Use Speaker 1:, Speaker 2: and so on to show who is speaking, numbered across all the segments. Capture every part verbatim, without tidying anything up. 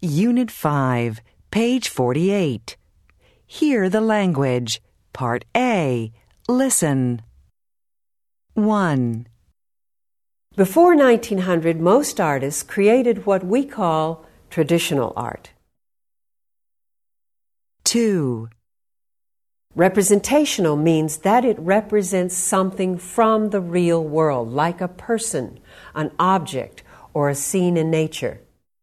Speaker 1: Unit five, page forty-eight. Hear the language. Part A. Listen. one.
Speaker 2: Before nineteen hundred, most artists created what we call traditional art.
Speaker 1: two.
Speaker 2: Representational means that it represents something from the real world, like a person, an object, or a scene in nature.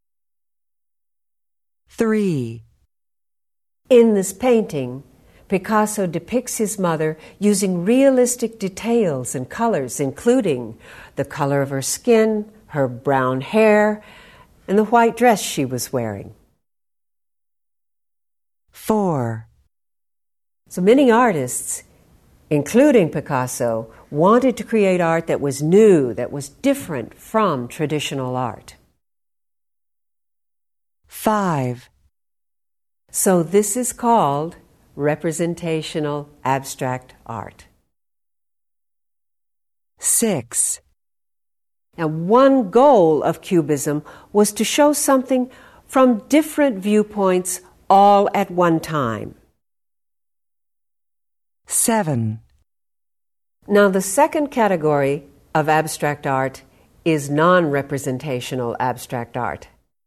Speaker 1: three.
Speaker 2: In this painting, Picasso depicts his mother using realistic details and colors, including the color of her skin, her brown hair, and the white dress she was wearing.
Speaker 1: four.
Speaker 2: So many artists, including Picasso, wanted to create art that was new, that was different from traditional art.
Speaker 1: five.
Speaker 2: So this is called representational abstract art.
Speaker 1: six.
Speaker 2: And one goal of Cubism was to show something from different viewpoints all at one time.
Speaker 1: seven.
Speaker 2: Now, the second category of abstract art is non-representational abstract art.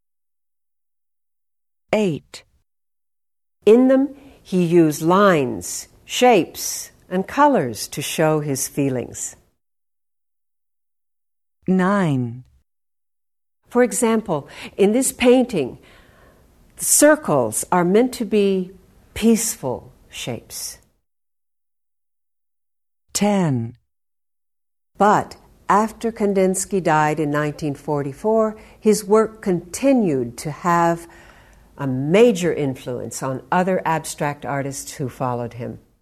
Speaker 1: eight.
Speaker 2: In them, he used lines, shapes, and colors to show his feelings.
Speaker 1: nine.
Speaker 2: For example, in this painting, the circles are meant to be peaceful shapes.
Speaker 1: ten.
Speaker 2: But after Kandinsky died in nineteen forty-four, his work continued to have a major influence on other abstract artists who followed him.